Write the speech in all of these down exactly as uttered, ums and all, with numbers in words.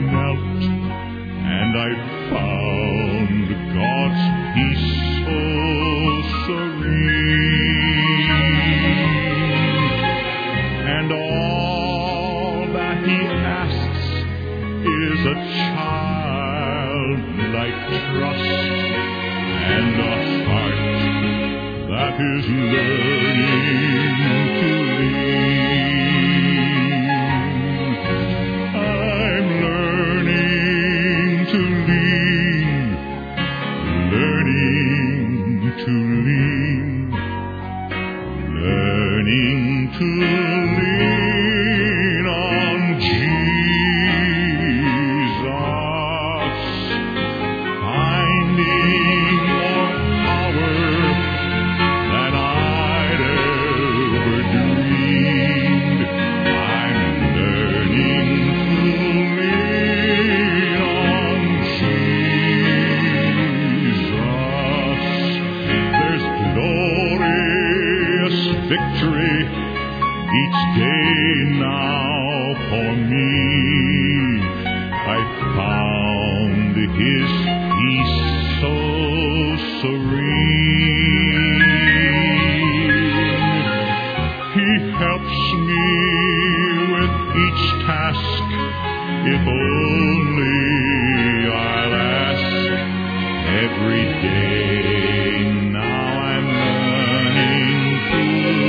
knelt and I found God's peace so serene. And all that He asks is a childlike trust and a heart that is learning to lean. I'm learning to lean, learning to lean, learning to lean on Jesus, finding more power than I'd ever dreamed. I'm learning to lean on Jesus. There's glorious victory each day now for me. I found His peace so serene. He helps me with each task, if only I'll ask. Every day now I'm learning to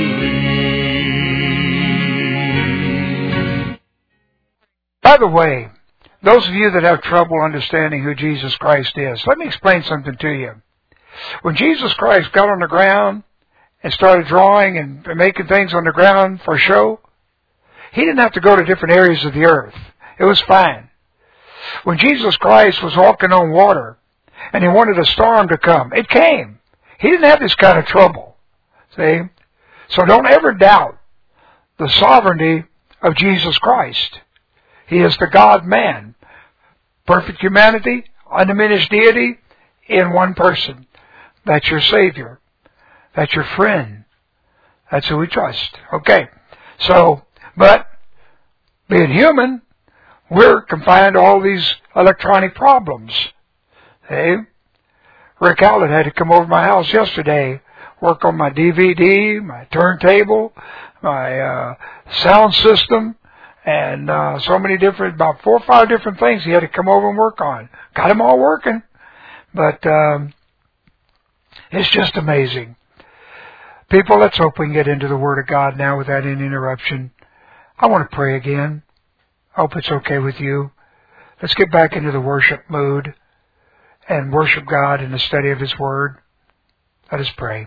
lean. By the way, those of you that have trouble understanding who Jesus Christ is, let me explain something to you. When Jesus Christ got on the ground and started drawing and making things on the ground for show, He didn't have to go to different areas of the earth. It was fine. When Jesus Christ was walking on water and He wanted a storm to come, it came. He didn't have this kind of trouble. See? So don't ever doubt the sovereignty of Jesus Christ. He is the God-man. Perfect humanity, undiminished deity in one person. That's your Savior. That's your friend. That's who we trust. Okay. So, but being human, we're confined to all these electronic problems. Hey? Rick Howlett had to come over to my house yesterday, work on my D V D, my turntable, my uh, sound system, and uh, so many different, about four or five different things he had to come over and work on. Got them all working. But um, it's just amazing. People, let's hope we can get into the Word of God now without any interruption. I want to pray again. I hope it's okay with you. Let's get back into the worship mood and worship God in the study of His Word. Let us pray.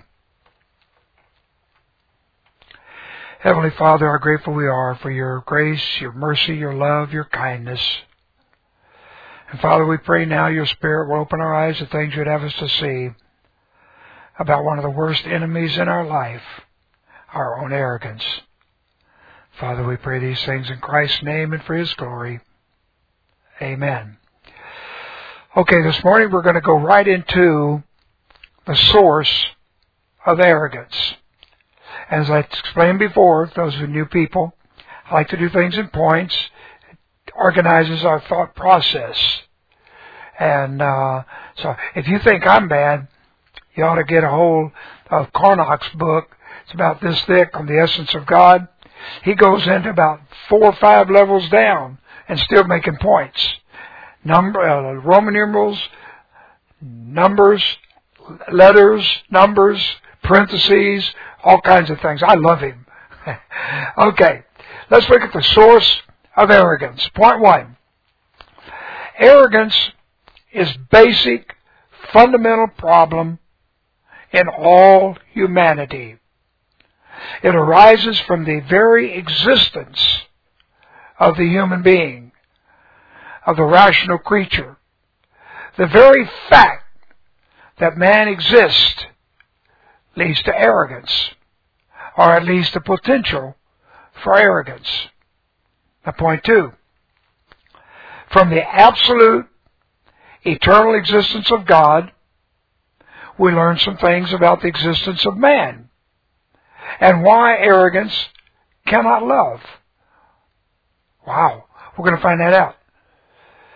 Heavenly Father, how grateful we are for your grace, your mercy, your love, your kindness. And Father, we pray now your Spirit will open our eyes to things you'd have us to see about one of the worst enemies in our life, our own arrogance. Father, we pray these things in Christ's name and for His glory. Amen. Okay, this morning we're going to go right into the source of arrogance. As I explained before, those are new people, I like to do things in points. It organizes our thought process. And uh, so if you think I'm bad, you ought to get a hold of Carnock's book. It's about this thick on the essence of God. He goes into about four or five levels down and still making points. Number, uh, Roman numerals, numbers, letters, numbers, parentheses, all kinds of things. I love him. Okay, let's look at the source of arrogance. Point one. Arrogance is basic, fundamental problem in all humanity. It arises from the very existence of the human being, of the rational creature. The very fact that man exists leads to arrogance, or at least the potential for arrogance. Now, point two. From the absolute, eternal existence of God, we learn some things about the existence of man and why arrogance cannot love. Wow, we're going to find that out.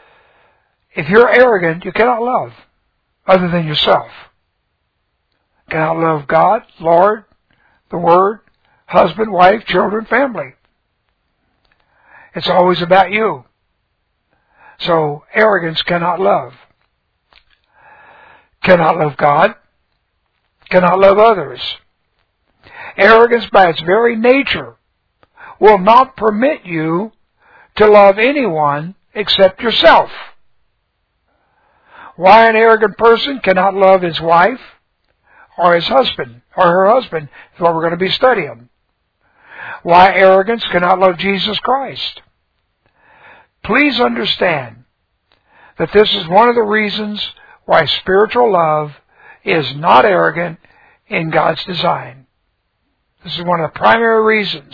If you're arrogant, you cannot love other than yourself. You cannot love God, Lord, the Word, husband, wife, children, family. It's always about you. So arrogance cannot love. Cannot love God. Cannot love others. Arrogance by its very nature will not permit you to love anyone except yourself. Why an arrogant person cannot love his wife or his husband or her husband is what we're going to be studying. Why arrogance cannot love Jesus Christ. Please understand that this is one of the reasons why spiritual love is not arrogant in God's design. This is one of the primary reasons.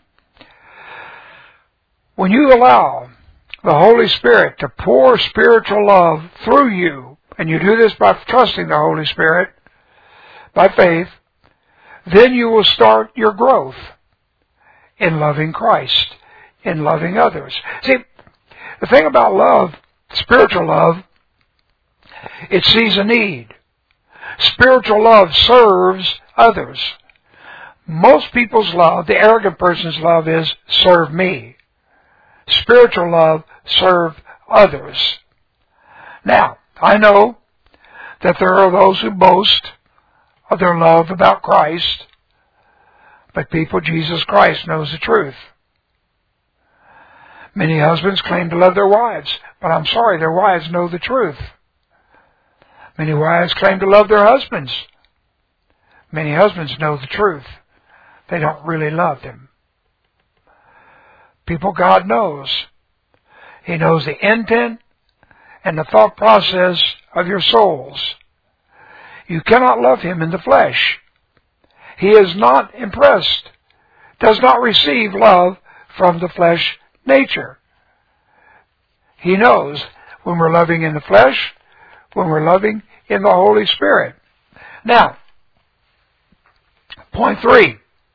When you allow the Holy Spirit to pour spiritual love through you, and you do this by trusting the Holy Spirit, by faith, then you will start your growth in loving Christ, in loving others. See, the thing about love, spiritual love, it sees a need. Spiritual love serves others. Most people's love, the arrogant person's love, is serve me. Spiritual love, serve others. Now, I know that there are those who boast of their love about Christ, but people, Jesus Christ knows the truth. Many husbands claim to love their wives, but I'm sorry, their wives know the truth. Many wives claim to love their husbands. Many husbands know the truth. They don't really love them. People God knows. He knows the intent and the thought process of your souls. You cannot love Him in the flesh. He is not impressed, does not receive love from the flesh nature. He knows when we're loving in the flesh, when we're loving in the Holy Spirit. Now, point three.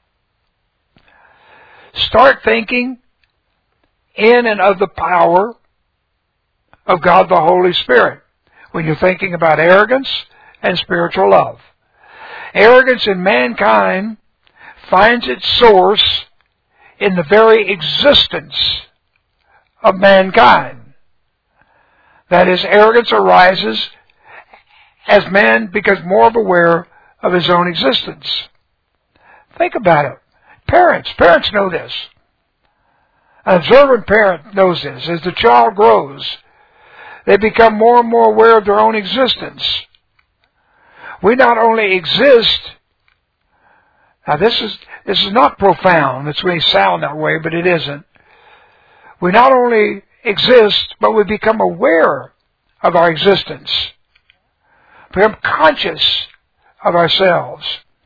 Start thinking in and of the power of God the Holy Spirit when you're thinking about arrogance and spiritual love. Arrogance in mankind finds its source in the very existence of mankind. That is, arrogance arises as man becomes more aware of his own existence. Think about it. Parents, parents know this. An observant parent knows this. As the child grows, they become more and more aware of their own existence. We not only exist, now this is this is not profound, it's may sound that way, but it isn't. We not only exist, but we become aware of our existence. Become conscious of ourselves.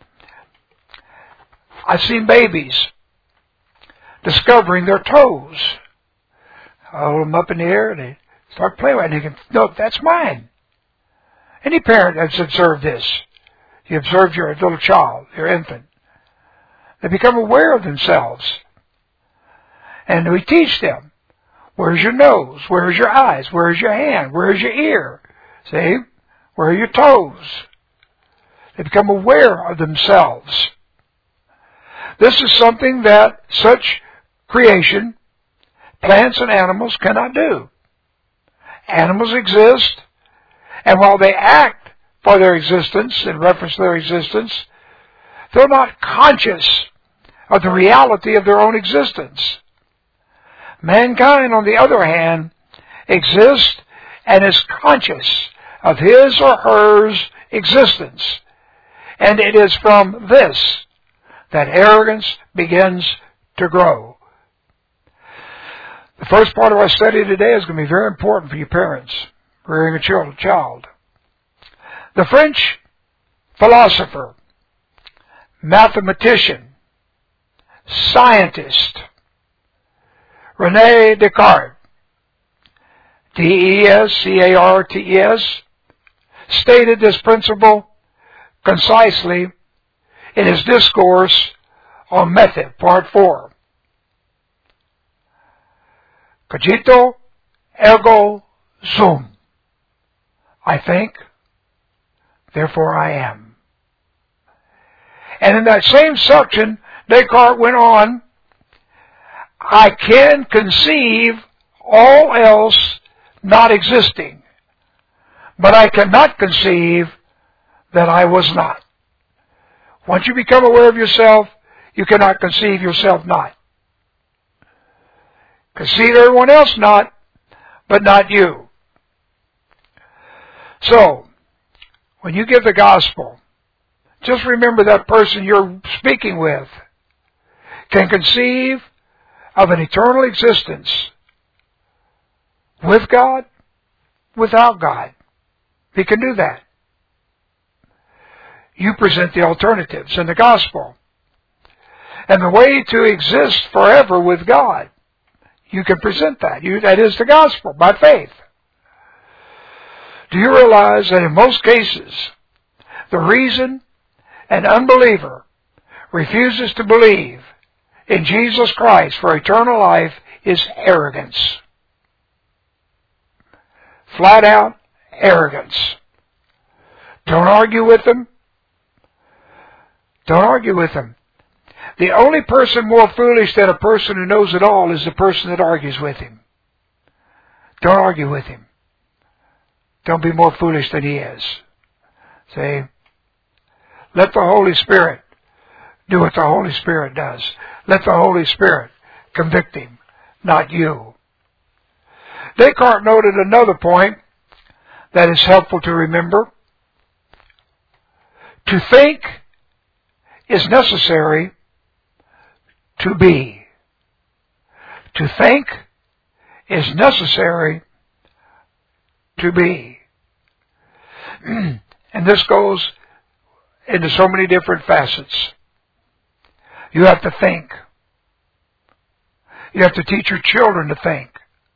I've seen babies discovering their toes. I hold them up in the air and they start playing with it and they can, no, that's mine. Any parent has observed this. You observe your little child, your infant. They become aware of themselves. And we teach them. Where's your nose? Where's your eyes? Where's your hand? Where's your ear? See? Where are your toes? They become aware of themselves. This is something that such creation, plants and animals, cannot do. Animals exist, and while they act for their existence, in reference to their existence, they're not conscious of the reality of their own existence. Mankind, on the other hand, exists and is conscious of his or hers existence. And it is from this that arrogance begins to grow. The first part of our study today is going to be very important for you parents rearing a child. The French philosopher, mathematician, scientist, René Descartes, D E S C A R T E S, stated this principle concisely in his discourse on method, part four. Cogito ergo sum. I think, therefore I am. And in that same section, Descartes went on, I can conceive all else not existing, but I cannot conceive that I was not. Once you become aware of yourself, you cannot conceive yourself not. Conceive everyone else not, but not you. So, when you give the gospel, just remember that person you're speaking with can conceive of an eternal existence with God, without God. He can do that. You present the alternatives in the gospel. And the way to exist forever with God, you can present that. You, that is the gospel, by faith. Do you realize that in most cases, the reason an unbeliever refuses to believe in Jesus Christ for eternal life is arrogance? Flat out arrogance. Don't argue with them. Don't argue with them. The only person more foolish than a person who knows it all is the person that argues with him. Don't argue with him. Don't be more foolish than he is. See? Let the Holy Spirit do what the Holy Spirit does. Let the Holy Spirit convict him, not you. Descartes noted another point that is helpful to remember. To think is necessary to be. To think is necessary to be. And this goes into so many different facets. You have to think. You have to teach your children to think.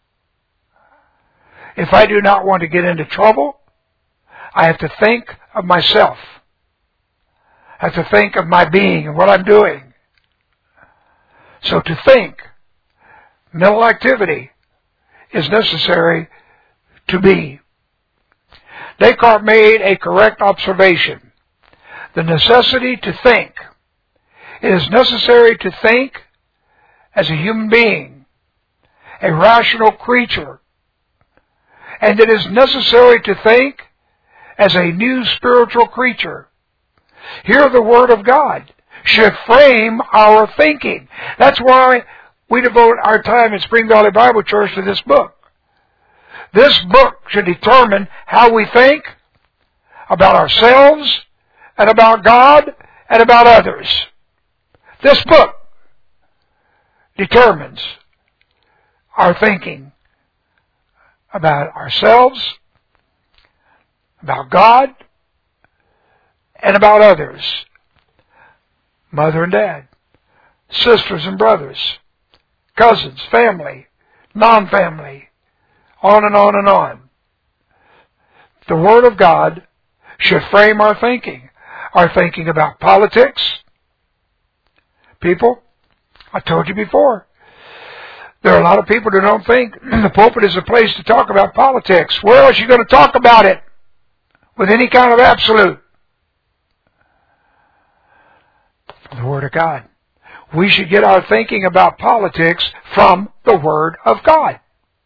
If I do not want to get into trouble, I have to think of myself. I have to think of my being and what I'm doing. So to think, mental activity, is necessary to be. Descartes made a correct observation. The necessity to think. It is necessary to think as a human being, a rational creature. And it is necessary to think as a new spiritual creature. Here the Word of God should frame our thinking. That's why we devote our time at Spring Valley Bible Church to this book. This book should determine how we think about ourselves and about God and about others. This book determines our thinking about ourselves, about God, and about others. Mother and dad, sisters and brothers, cousins, family, non-family, on and on and on. The Word of God should frame our thinking. Our thinking about politics. People, I told you before, there are a lot of people who don't think the pulpit is a place to talk about politics. Where else are you going to talk about it with any kind of absolute? The Word of God. We should get our thinking about politics from the Word of God.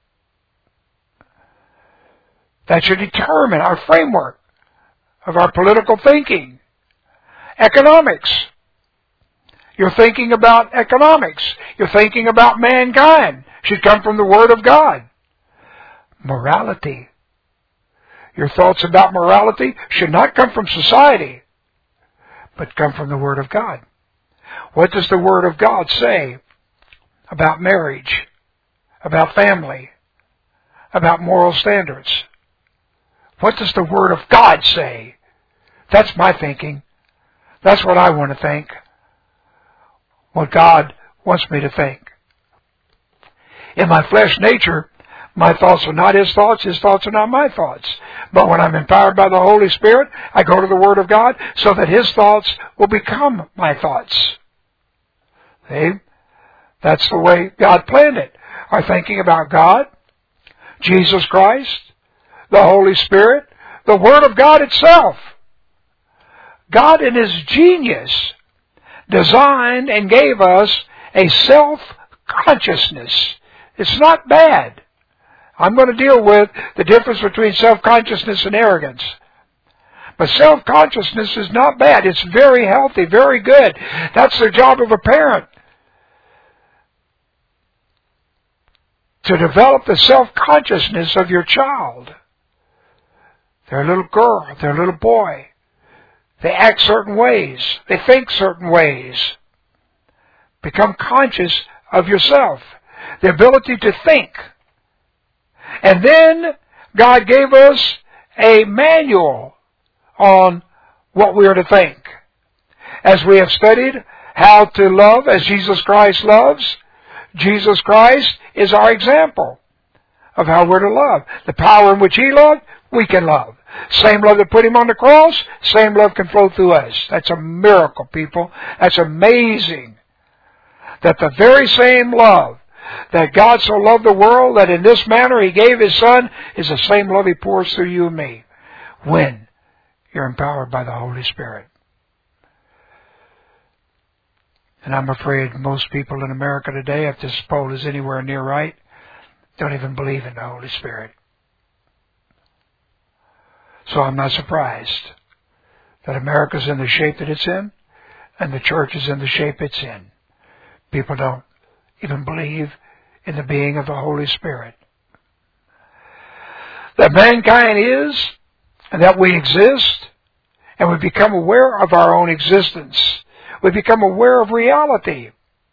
That should determine our framework of our political thinking. Economics. You're thinking about economics. You're thinking about mankind. Should come from the Word of God. Morality. Your thoughts about morality should not come from society, but come from the Word of God. What does the Word of God say about marriage, about family, about moral standards? What does the Word of God say? That's my thinking. That's what I want to think. What God wants me to think. In my flesh nature, my thoughts are not His thoughts, His thoughts are not my thoughts. But when I'm empowered by the Holy Spirit, I go to the Word of God so that His thoughts will become my thoughts. See? That's the way God planned it. Our thinking about God, Jesus Christ, the Holy Spirit, the Word of God itself. God in His genius designed and gave us a self-consciousness. It's not bad. I'm going to deal with the difference between self-consciousness and arrogance. But self-consciousness is not bad. It's very healthy, very good. That's the job of a parent. To develop the self-consciousness of your child. They're a little girl, they're a little boy. They act certain ways. They think certain ways. Become conscious of yourself. The ability to think. And then God gave us a manual on what we are to think. As we have studied how to love as Jesus Christ loves, Jesus Christ is our example of how we're to love. The power in which He loved, we can love. Same love that put Him on the cross, same love can flow through us. That's a miracle, people. That's amazing. That the very same love that God so loved the world that in this manner He gave His Son is the same love He pours through you and me when you're empowered by the Holy Spirit. And I'm afraid most people in America today, if this poll is anywhere near right, don't even believe in the Holy Spirit. So I'm not surprised that America's in the shape that it's in and the church is in the shape it's in. People don't even believe in the being of the Holy Spirit. That mankind is and that we exist and we become aware of our own existence. We become aware of reality.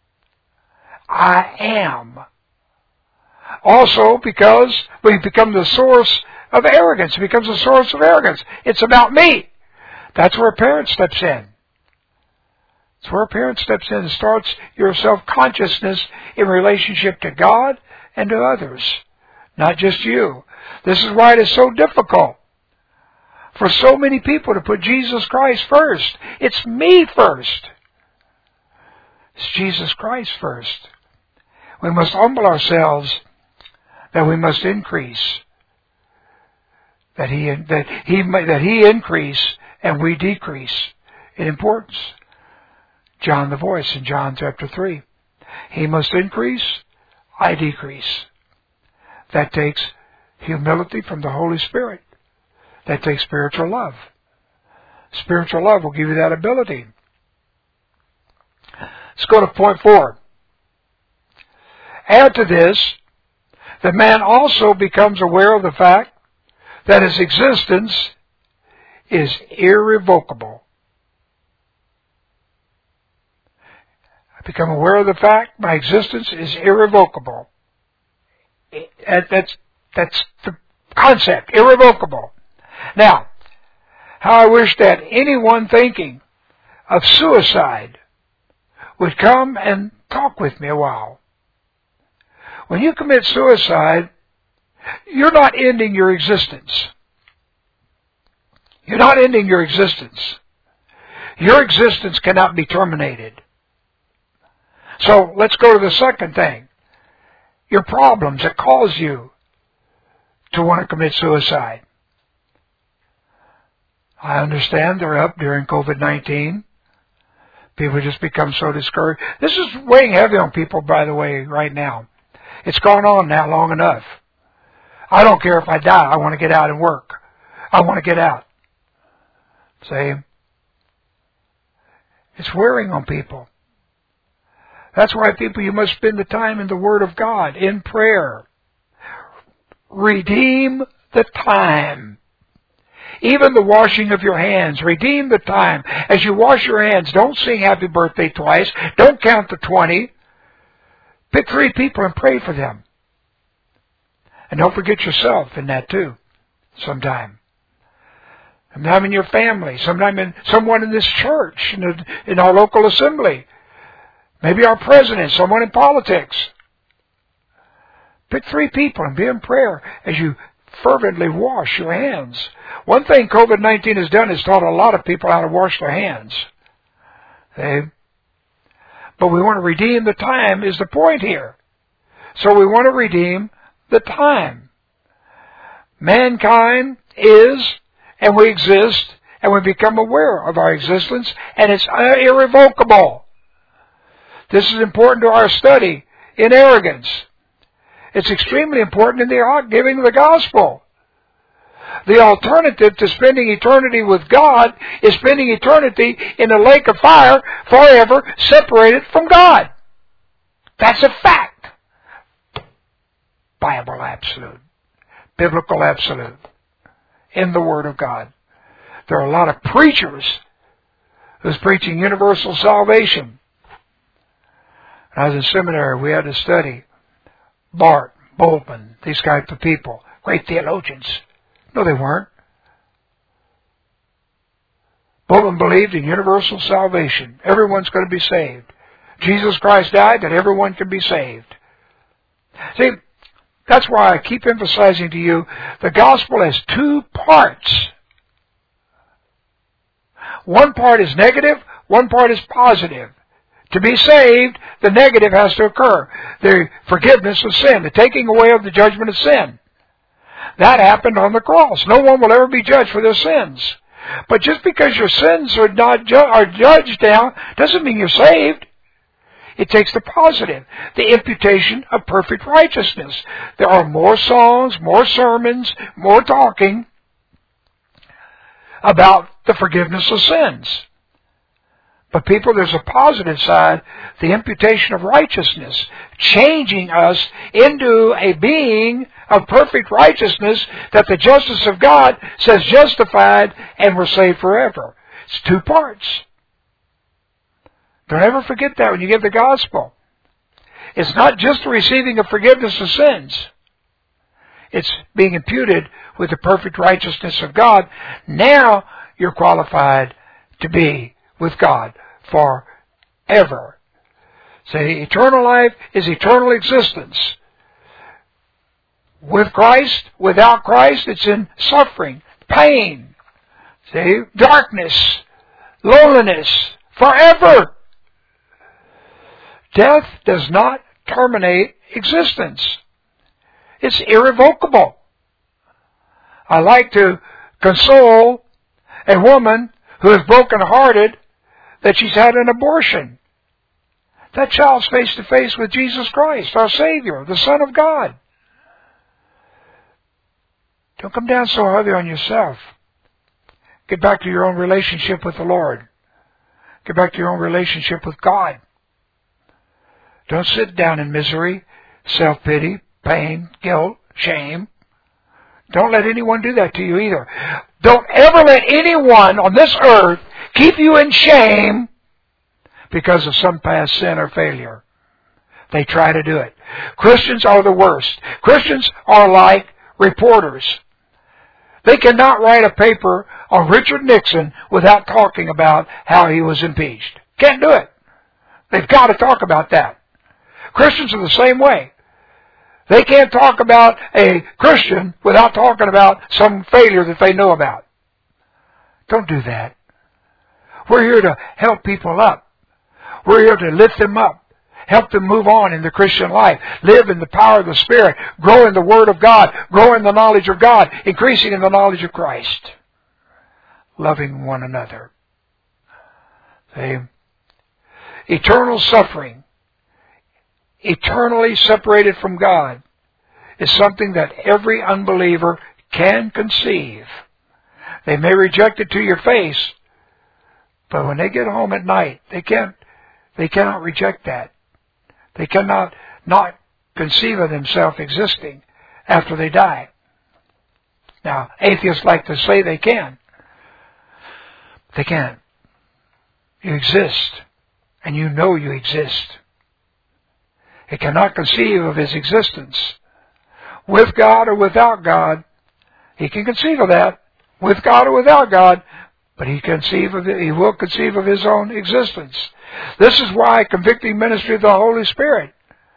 I am. Also because we become the source of arrogance. It becomes a source of arrogance. It's about me. That's where a parent steps in. It's where a parent steps in and starts your self-consciousness in relationship to God and to others. Not just you. This is why it is so difficult for so many people to put Jesus Christ first. It's me first. It's Jesus Christ first. We must humble ourselves that we must increase. That he that he that he increase and we decrease in importance. John the voice in John chapter three. He must increase, I decrease. That takes humility from the Holy Spirit. That takes spiritual love. Spiritual love will give you that ability. Let's go to point four. Add to this, the man also becomes aware of the fact that his existence is irrevocable. I become aware of the fact my existence is irrevocable. That's, that's the concept, irrevocable. Now, how I wish that anyone thinking of suicide would come and talk with me a while. When you commit suicide, you're not ending your existence. You're not ending your existence. Your existence cannot be terminated. So let's go to the second thing. Your problems that cause you to want to commit suicide. I understand they're up during COVID nineteen. People just become so discouraged. This is weighing heavy on people, by the way, right now. It's gone on now long enough. I don't care if I die. I want to get out and work. I want to get out. See? It's wearing on people. That's why, people, you must spend the time in the Word of God, in prayer. Redeem the time. Even the washing of your hands. Redeem the time. As you wash your hands, don't sing happy birthday twice. Don't count to twenty. Pick three people and pray for them. And don't forget yourself in that too, sometime. Sometime in your family, sometime in someone in this church, in, the, in our local assembly. Maybe our president, someone in politics. Pick three people and be in prayer as you fervently wash your hands. One thing COVID nineteen has done is taught a lot of people how to wash their hands. Okay? But we want to redeem the time is the point here. So we want to redeem the time. Mankind is and we exist, and we become aware of our existence, and it's irrevocable. This is important to our study in arrogance. It's extremely important in the giving of the gospel. The alternative to spending eternity with God is spending eternity in a lake of fire forever separated from God. That's a fact. Bible absolute. Biblical absolute. In the Word of God. There are a lot of preachers who's preaching universal salvation. When I was in seminary, we had to study Bart, Boltman, these types of people. Great theologians. No, they weren't. Boltman believed in universal salvation. Everyone's going to be saved. Jesus Christ died that everyone can be saved. See, that's why I keep emphasizing to you, the gospel has two parts. One part is negative, one part is positive. To be saved, the negative has to occur. The forgiveness of sin, the taking away of the judgment of sin. That happened on the cross. No one will ever be judged for their sins. But just because your sins are not ju- are judged now, doesn't mean you're saved. It takes the positive, the imputation of perfect righteousness. There are more songs, more sermons, more talking about the forgiveness of sins. But people, there's a positive side, the imputation of righteousness, changing us into a being of perfect righteousness that the justice of God says justified and we're saved forever. It's two parts. Don't ever forget that when you give the gospel. It's not just the receiving of forgiveness of sins. It's being imputed with the perfect righteousness of God. Now you're qualified to be with God forever. See, eternal life is eternal existence. With Christ, without Christ, it's in suffering, pain, see, darkness, loneliness, forever. Death does not terminate existence. It's irrevocable. I like to console a woman who is broken-hearted that she's had an abortion. That child's face-to-face with Jesus Christ, our Savior, the Son of God. Don't come down so heavy on yourself. Get back to your own relationship with the Lord. Get back to your own relationship with God. Don't sit down in misery, self-pity, pain, guilt, shame. Don't let anyone do that to you either. Don't ever let anyone on this earth keep you in shame because of some past sin or failure. They try to do it. Christians are the worst. Christians are like reporters. They cannot write a paper on Richard Nixon without talking about how he was impeached. Can't do it. They've got to talk about that. Christians are the same way. They can't talk about a Christian without talking about some failure that they know about. Don't do that. We're here to help people up. We're here to lift them up. Help them move on in the Christian life. Live in the power of the Spirit. Grow in the Word of God. Grow in the knowledge of God. Increasing in the knowledge of Christ. Loving one another. See? Eternal suffering, eternally separated from God, is something that every unbeliever can conceive. They may reject it to your face, but when they get home at night, they can't, they cannot reject that. They cannot not conceive of themselves existing after they die. Now, atheists like to say they can. They can't. You exist, and you know you exist. It cannot conceive of his existence. With God or without God, he can conceive of that. With God or without God, but he conceive of it, he will conceive of his own existence. This is why convicting ministry of the Holy Spirit.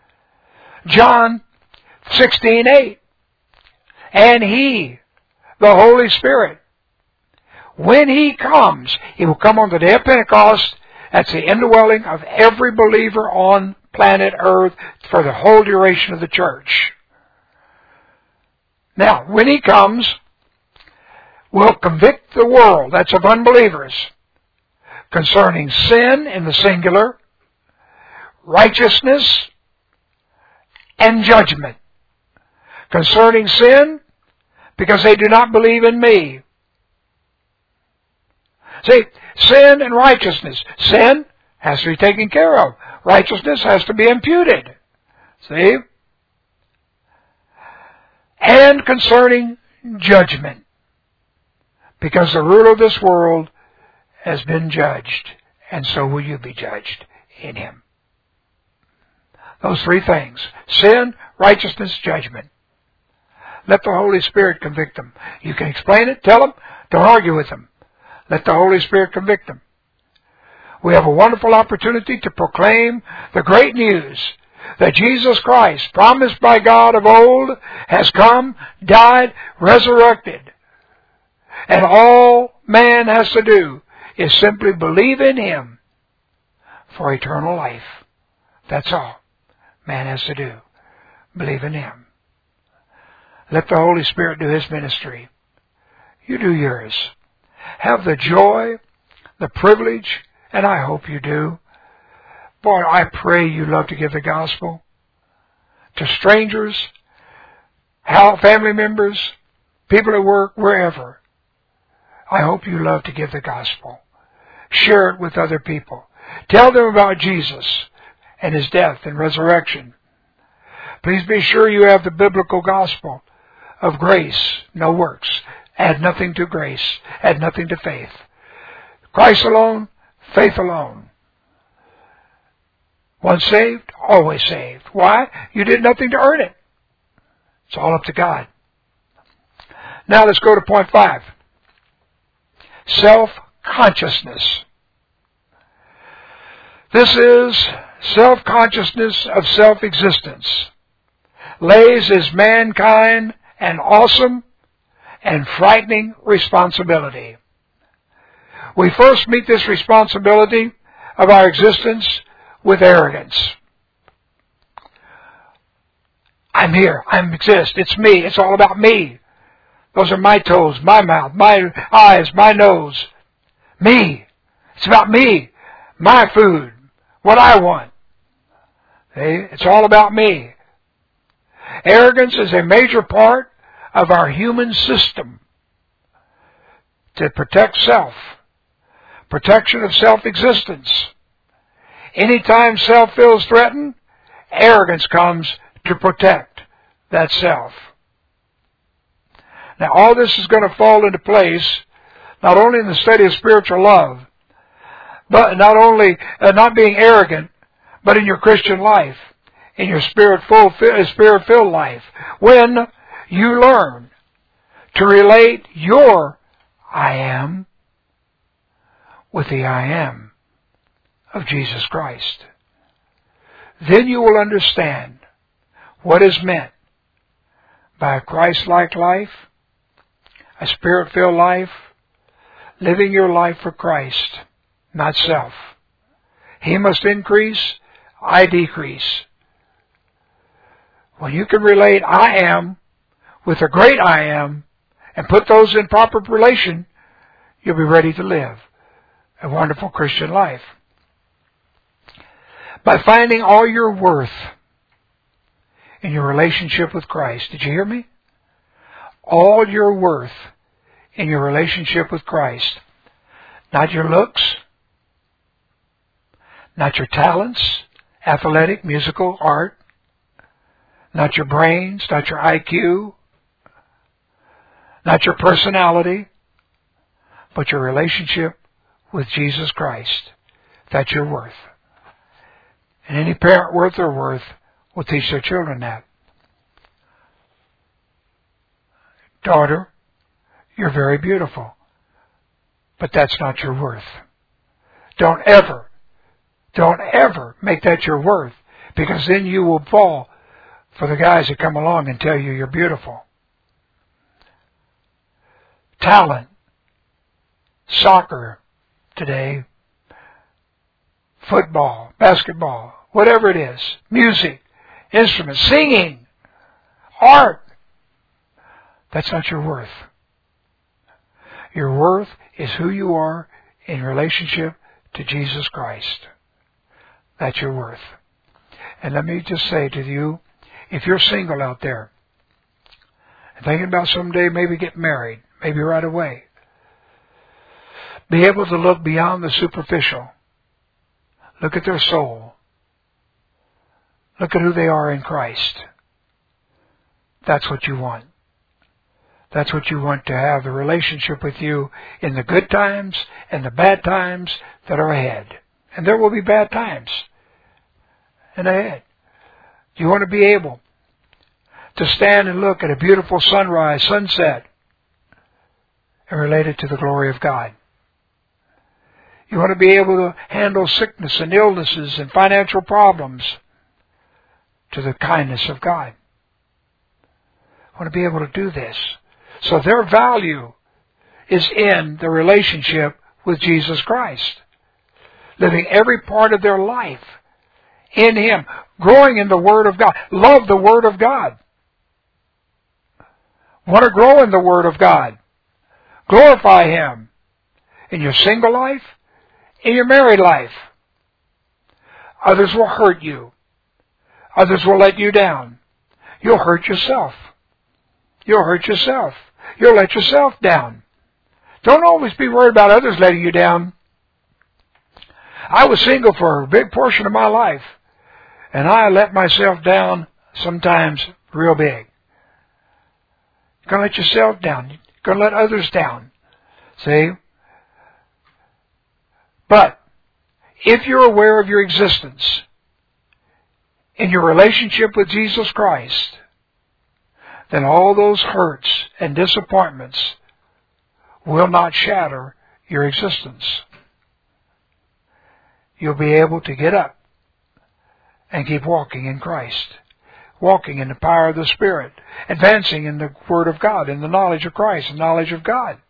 John sixteen eight. And he, the Holy Spirit, when he comes, he will come on the day of Pentecost. That's the indwelling of every believer on planet Earth for the whole duration of the church. Now, when he comes, will convict the world, that's of unbelievers, concerning sin in the singular, righteousness, and judgment. Concerning sin, because they do not believe in me. See, sin and righteousness. Sin has to be taken care of. Righteousness has to be imputed. See? And concerning judgment. Because the ruler of this world has been judged, and so will you be judged in him. Those three things. Sin, righteousness, judgment. Let the Holy Spirit convict them. You can explain it, tell them, don't argue with them. Let the Holy Spirit convict them. We have a wonderful opportunity to proclaim the great news that Jesus Christ, promised by God of old, has come, died, resurrected. And all man has to do is simply believe in him for eternal life. That's all man has to do. Believe in him. Let the Holy Spirit do his ministry. You do yours. Have the joy, the privilege, and I hope you do. Boy, I pray you love to give the gospel to strangers, family members, people at work, wherever. I hope you love to give the gospel. Share it with other people. Tell them about Jesus and his death and resurrection. Please be sure you have the biblical gospel of grace, no works. Add nothing to grace. Add nothing to faith. Christ alone, faith alone. Once saved, always saved. Why? You did nothing to earn it. It's all up to God. Now let's go to point five. Self-consciousness. This is self-consciousness of self-existence. Lays as mankind an awesome and frightening responsibility. We first meet this responsibility of our existence with arrogance. I'm here. I exist. It's me. It's all about me. Those are my toes, my mouth, my eyes, my nose. Me. It's about me. My food. What I want. See? It's all about me. Arrogance is a major part of our human system to protect self. Protection of self-existence. Anytime self feels threatened, arrogance comes to protect that self. Now all this is going to fall into place not only in the study of spiritual love, but not only uh, not being arrogant, but in your Christian life, in your spirit-filled spirit-filled life, when you learn to relate your I am with the I am of Jesus Christ. Then you will understand what is meant by a Christ-like life, a Spirit-filled life, living your life for Christ, not self. He must increase, I decrease. When you can relate I am with the great I am and put those in proper relation, you'll be ready to live a wonderful Christian life. By finding all your worth in your relationship with Christ. Did you hear me? All your worth in your relationship with Christ. Not your looks, not your talents, athletic, musical, art, not your brains, not your I Q, not your personality, but your relationship with Jesus Christ. That's your worth. And any parent worth their worth will teach their children that. Daughter, you're very beautiful, but that's not your worth. Don't ever, don't ever make that your worth, because then you will fall for the guys that come along and tell you you're beautiful. Talent, soccer today, football, basketball, whatever it is, music, instruments, singing, art, that's not your worth. Your worth is who you are in relationship to Jesus Christ. That's your worth. And let me just say to you, if you're single out there, and thinking about someday maybe getting married, maybe right away, be able to look beyond the superficial. Look at their soul. Look at who they are in Christ. That's what you want. That's what you want to have, the relationship with you in the good times and the bad times that are ahead. And there will be bad times and ahead. You want to be able to stand and look at a beautiful sunrise, sunset, and relate it to the glory of God. You want to be able to handle sickness and illnesses and financial problems to the kindness of God. You want to be able to do this. So their value is in the relationship with Jesus Christ. Living every part of their life in Him. Growing in the Word of God. Love the Word of God. Want to grow in the Word of God. Glorify Him in your single life, in your married life. Others will hurt you. Others will let you down. You'll hurt yourself. You'll hurt yourself. You'll let yourself down. Don't always be worried about others letting you down. I was single for a big portion of my life, and I let myself down sometimes real big. You're going to let yourself down. You're going to let others down. See? But if you're aware of your existence in your relationship with Jesus Christ, then all those hurts and disappointments will not shatter your existence. You'll be able to get up and keep walking in Christ, walking in the power of the Spirit, advancing in the Word of God, in the knowledge of Christ, the knowledge of God.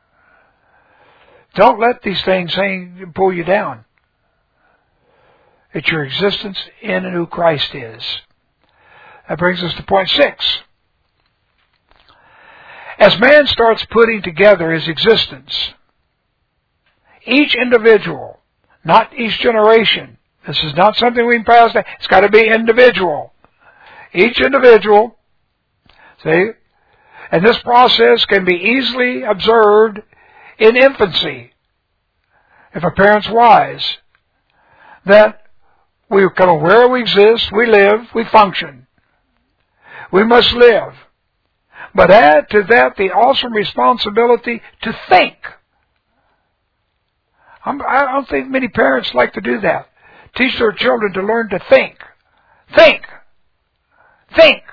Don't let these things hang, pull you down. It's your existence in and who Christ is. That brings us to point six. As man starts putting together his existence, each individual, not each generation, this is not something we can pass down, it's got to be individual. Each individual, see, and this process can be easily observed in infancy, if a parent's wise, that we become aware we exist, we live, we function. We must live. But add to that the awesome responsibility to think. I'm, I don't think many parents like to do that. Teach their children to learn to think. Think. Think.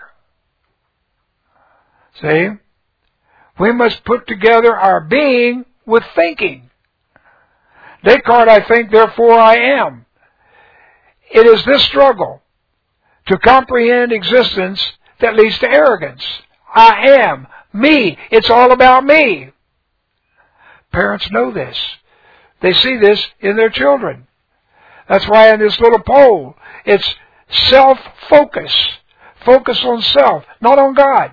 See? We must put together our being with thinking. Descartes, I think, therefore I am. It is this struggle to comprehend existence that leads to arrogance. I am. Me. It's all about me. Parents know this. They see this in their children. That's why in this little poll, it's self-focus. Focus on self, not on God.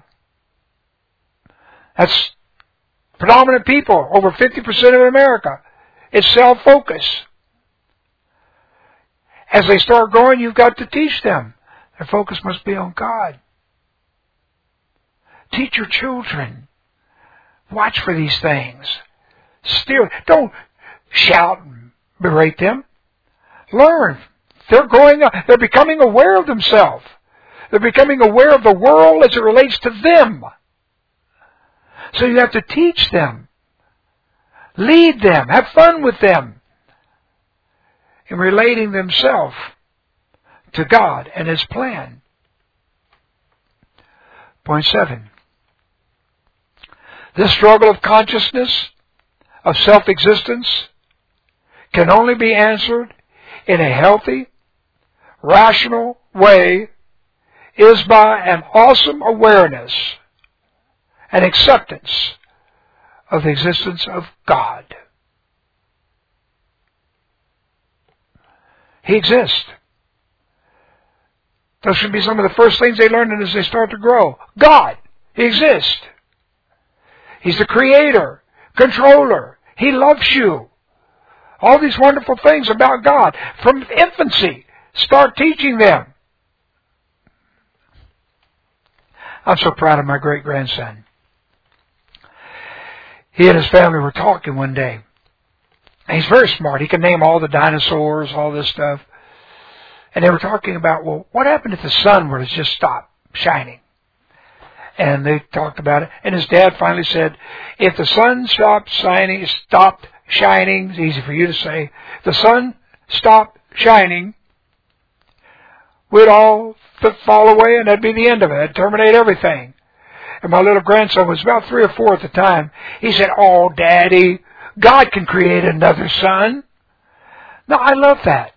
That's predominant people, over fifty percent of America. It's self-focus. As they start growing, you've got to teach them. Their focus must be on God. Teach your children. Watch for these things. Steer. Don't shout and berate them. Learn. They're growing up. They're becoming aware of themselves. They're becoming aware of the world as it relates to them. So you have to teach them. Lead them. Have fun with them. In relating themselves to God and His plan. Point seven. This struggle of consciousness, of self-existence, can only be answered in a healthy, rational way is by an awesome awareness and acceptance of the existence of God. He exists. Those should be some of the first things they learn as they start to grow. God. He exists. He's the Creator. controller. He loves you. All these wonderful things about God. From infancy, start teaching them. I'm so proud of my great-grandson. He and his family were talking one day. And he's very smart. He can name all the dinosaurs, all this stuff. And they were talking about, well, what happened if the sun were to just stop shining? And they talked about it. And his dad finally said, if the sun stopped shining, stopped shining, it's easy for you to say, if the sun stopped shining, we'd all fall away and that'd be the end of it. It'd terminate everything. And my little grandson was about three or four at the time. He said, oh, Daddy, God can create another sun. Now, I love that.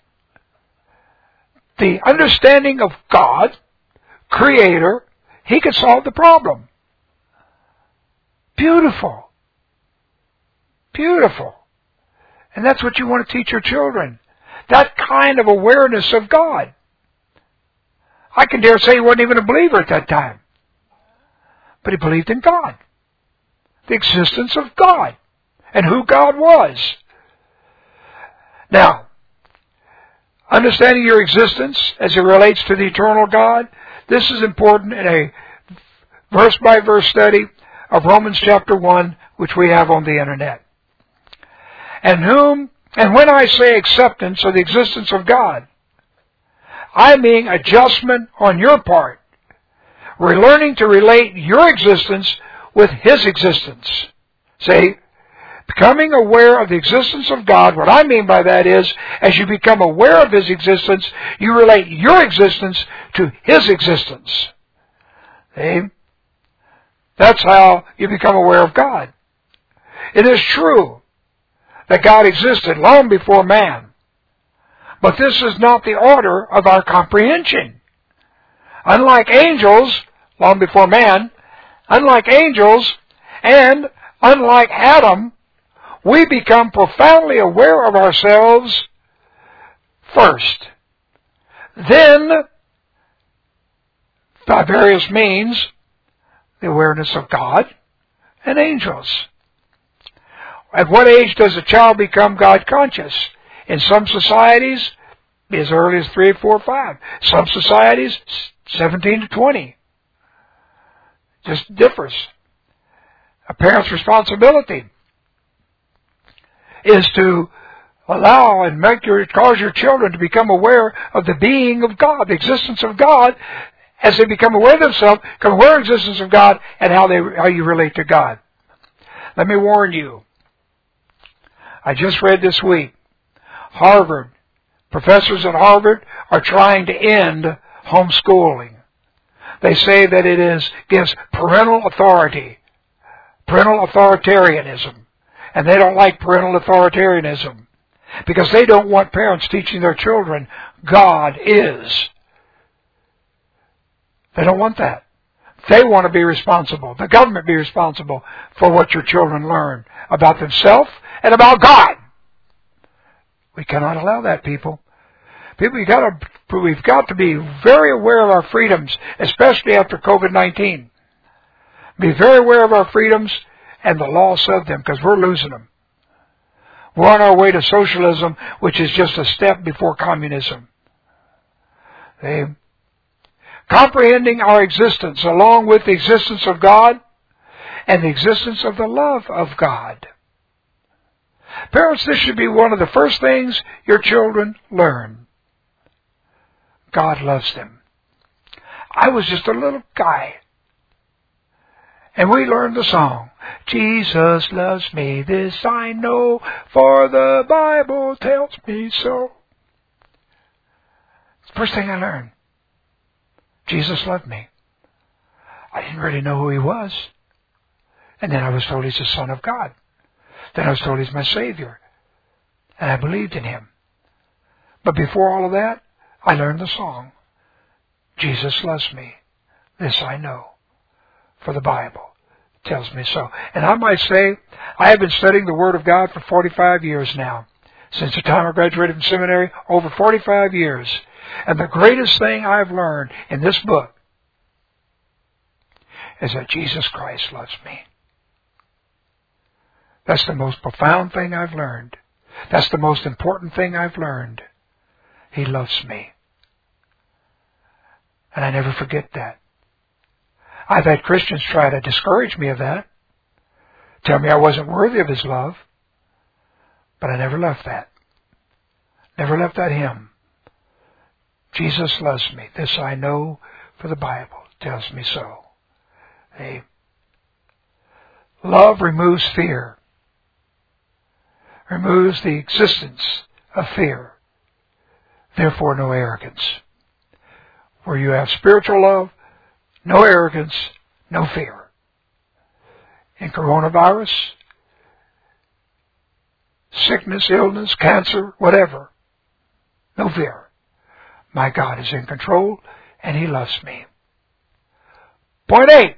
The understanding of God, Creator, He can solve the problem. Beautiful. Beautiful. And that's what you want to teach your children. That kind of awareness of God. I can dare say he wasn't even a believer at that time. But he believed in God. The existence of God. And who God was. Now, understanding your existence as it relates to the eternal God, this is important in a verse-by-verse study of Romans chapter one, which we have on the internet. And whom, and when I say acceptance of the existence of God, I mean adjustment on your part. We're learning to relate your existence with His existence. See? Becoming aware of the existence of God, what I mean by that is, as you become aware of His existence, you relate your existence to His existence. See? That's how you become aware of God. It is true that God existed long before man. But this is not the order of our comprehension. Unlike angels, long before man, unlike angels, and unlike Adam, we become profoundly aware of ourselves first. Then, by various means, the awareness of God and angels. At what age does a child become God conscious? In some societies, as early as three, four, five. Some societies, seventeen to twenty. Just differs. A parent's responsibility is to allow and make your, cause your children to become aware of the being of God, the existence of God, as they become aware of themselves, become aware of the existence of God, and how they how you relate to God. Let me warn you. I just read this week, Harvard, professors at Harvard are trying to end homeschooling. They say that it is gives parental authority, parental authoritarianism. And they don't like parental authoritarianism because they don't want parents teaching their children God is. They don't want that. They want to be responsible. The government be responsible for what your children learn about themselves and about God. We cannot allow that, people. People, you got to, we've got to be very aware of our freedoms, especially after COVID nineteen. Be very aware of our freedoms and the loss of them, because we're losing them. We're on our way to socialism, which is just a step before communism. See? Comprehending our existence along with the existence of God and the existence of the love of God. Parents, this should be one of the first things your children learn. God loves them. I was just a little guy. And we learned the song, Jesus loves me, this I know, for the Bible tells me so. It's the first thing I learned. Jesus loved me. I didn't really know who He was. And then I was told He's the Son of God. Then I was told He's my Savior. And I believed in Him. But before all of that, I learned the song, Jesus loves me, this I know, for the Bible tells me so. And I might say, I have been studying the Word of God for forty-five years now. Since the time I graduated from seminary, over forty-five years. And the greatest thing I've learned in this book is that Jesus Christ loves me. That's the most profound thing I've learned. That's the most important thing I've learned. He loves me. And I never forget that. I've had Christians try to discourage me of that. Tell me I wasn't worthy of His love. But I never left that. Never left that hymn. Jesus loves me. This I know, for the Bible tells me so. Hey. Love removes fear. Removes the existence of fear. Therefore, no arrogance. Where you have spiritual love, no arrogance, no fear. In coronavirus, sickness, illness, cancer, whatever, no fear. My God is in control, and He loves me. Point eight.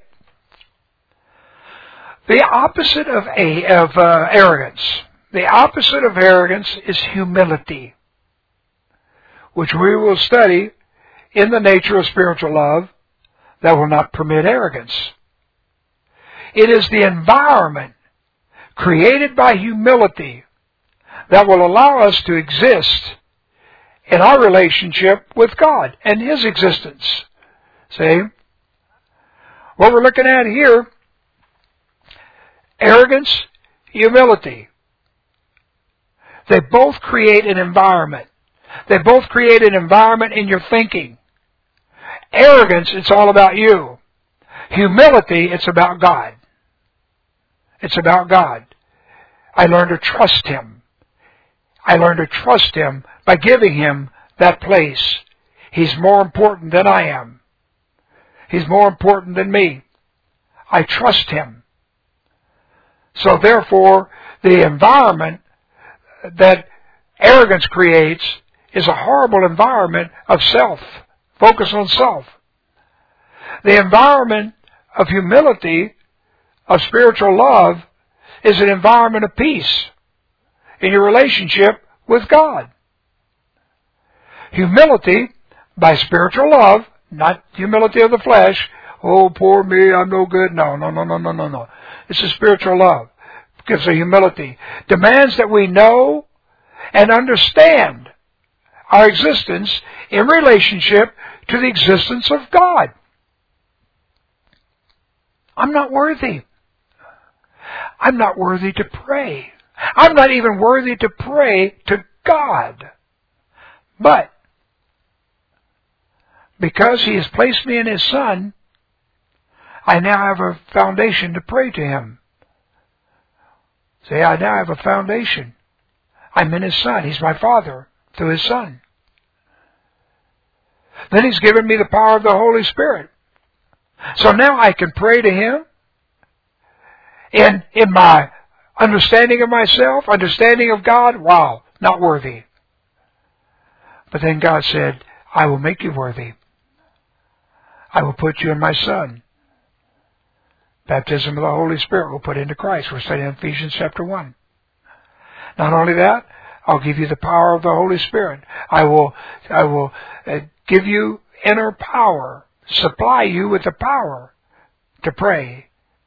The opposite of, a, of uh, arrogance. The opposite of arrogance is humility, which we will study in the nature of spiritual love that will not permit arrogance. It is the environment created by humility that will allow us to exist in our relationship with God and His existence. See? What we're looking at here, arrogance, humility. They both create an environment. They both create an environment in your thinking. Arrogance, it's all about you. Humility, it's about God. It's about God. I learned to trust Him. I learned to trust Him by giving Him that place. He's more important than I am. He's more important than me. I trust Him. So therefore, the environment that arrogance creates is a horrible environment of self. Focus on self. The environment of humility, of spiritual love, is an environment of peace in your relationship with God. Humility by spiritual love, not humility of the flesh. Oh, poor me, I'm no good. No, no, no, no, no, no, no. This is spiritual love. Because of humility. Demands that we know and understand our existence in relationship to the existence of God. I'm not worthy. I'm not worthy to pray. I'm not even worthy to pray to God. But because He has placed me in His Son, I now have a foundation to pray to Him. See, I now have a foundation. I'm in His Son. He's my Father through His Son. Then He's given me the power of the Holy Spirit. So now I can pray to Him in, in my understanding of myself, understanding of God. Wow, not worthy. But then God said, I will make you worthy. I will put you in my Son. Baptism of the Holy Spirit will put into Christ. We're studying Ephesians chapter one. Not only that, I'll give you the power of the Holy Spirit. I will, I will uh, give you inner power, supply you with the power to pray.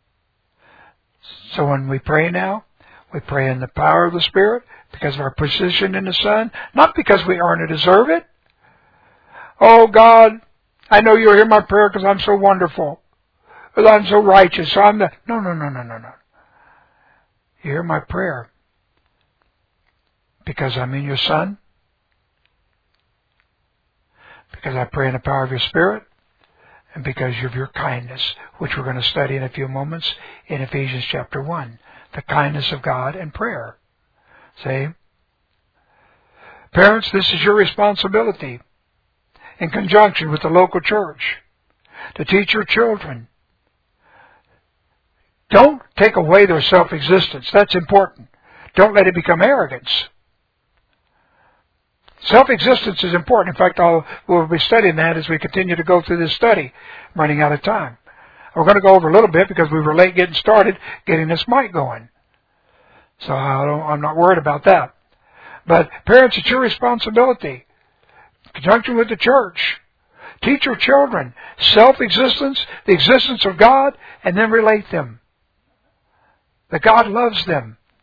So when we pray now, we pray in the power of the Spirit because of our position in the Son, not because we earn or deserve it. Oh God, I know you'll hear my prayer because I'm so wonderful. Because I'm so righteous. So I'm the... No, no, no, no, no, no. You hear my prayer because I'm in your Son. Because I pray in the power of your Spirit. And because of your kindness, which we're going to study in a few moments in Ephesians chapter one. The kindness of God and prayer. See? Parents, this is your responsibility in conjunction with the local church to teach your children. Don't take away their self-existence. That's important. Don't let it become arrogance. Self-existence is important. In fact, I'll, we'll be studying that as we continue to go through this study. I'm running out of time. We're going to go over a little bit because we were late getting started, getting this mic going. So I don't, I'm not worried about that. But parents, it's your responsibility. In conjunction with the church. Teach your children self-existence, the existence of God, and then relate them. That God loves them.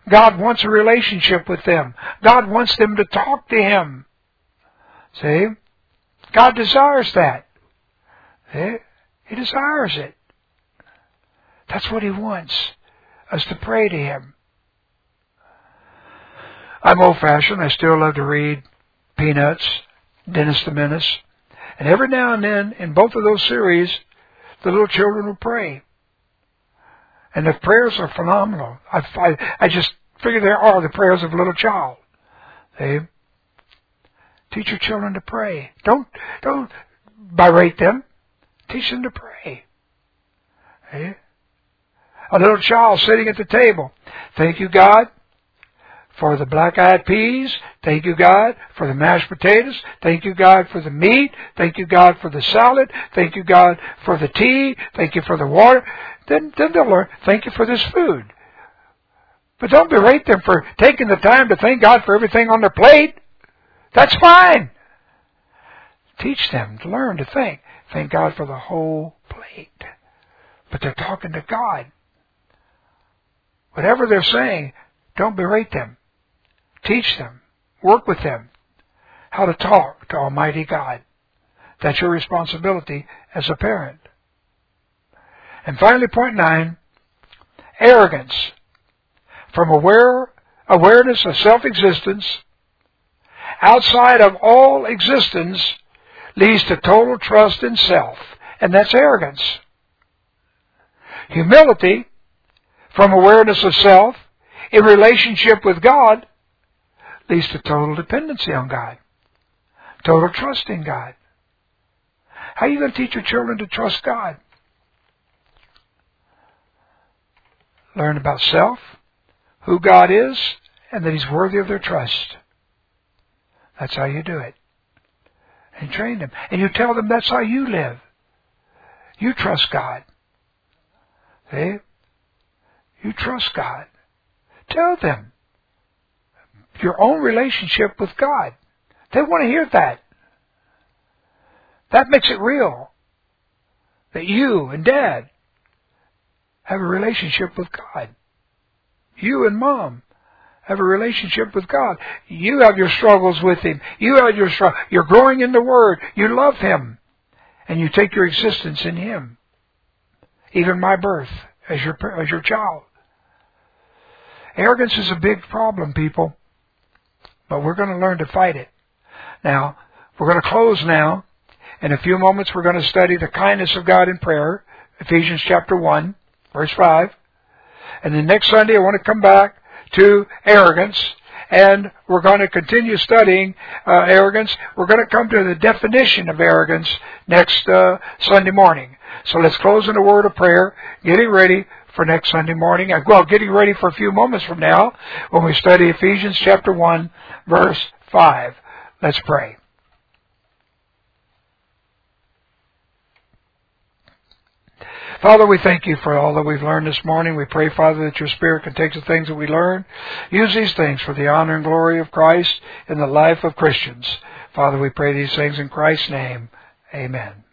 God wants a relationship with them. God wants them to talk to Him. See? God desires that. See? He desires it. That's what He wants, us to pray to Him. I'm old-fashioned. I still love to read Peanuts, Dennis the Menace. And every now and then, in both of those series, the little children will pray. And the prayers are phenomenal. I, I, I just figure they are the prayers of a little child. See? Teach your children to pray. Don't, don't berate them. Teach them to pray. See? A little child sitting at the table. Thank you, God, for the black-eyed peas. Thank you, God, for the mashed potatoes. Thank you, God, for the meat. Thank you, God, for the salad. Thank you, God, for the tea. Thank you for the water. Then, then they'll learn, thank you for this food. But don't berate them for taking the time to thank God for everything on their plate. That's fine. Teach them to learn to thank. Thank God for the whole plate. But they're talking to God. Whatever they're saying, don't berate them. Teach them. Work with them how to talk to Almighty God. That's your responsibility as a parent. And finally, point nine, arrogance. From aware, awareness of self-existence, outside of all existence, leads to total trust in self. And that's arrogance. Humility, from awareness of self, in relationship with God, leads to total dependency on God. Total trust in God. How are you going to teach your children to trust God? Learn about self, who God is, and that He's worthy of their trust. That's how you do it. And train them. And you tell them that's how you live. You trust God. See? You trust God. Tell them your own relationship with God. They want to hear that. That makes it real. That you and Dad have a relationship with God. You and Mom have a relationship with God. You have your struggles with Him. You have your struggle. You're growing in the Word. You love Him. And you take your existence in Him. Even my birth as your, as your child. Arrogance is a big problem, people. But we're going to learn to fight it. Now, we're going to close now. In a few moments, we're going to study the kindness of God in prayer. Ephesians chapter one, verse five. And then next Sunday, I want to come back to arrogance. And we're going to continue studying uh, arrogance. We're going to come to the definition of arrogance next uh, Sunday morning. So let's close in a word of prayer, getting ready for next Sunday morning. Well, getting ready for a few moments from now when we study Ephesians chapter one, verse five. Let's pray. Father, we thank You for all that we've learned this morning. We pray, Father, that Your Spirit can take the things that we learn, use these things for the honor and glory of Christ in the life of Christians. Father, we pray these things in Christ's name. Amen.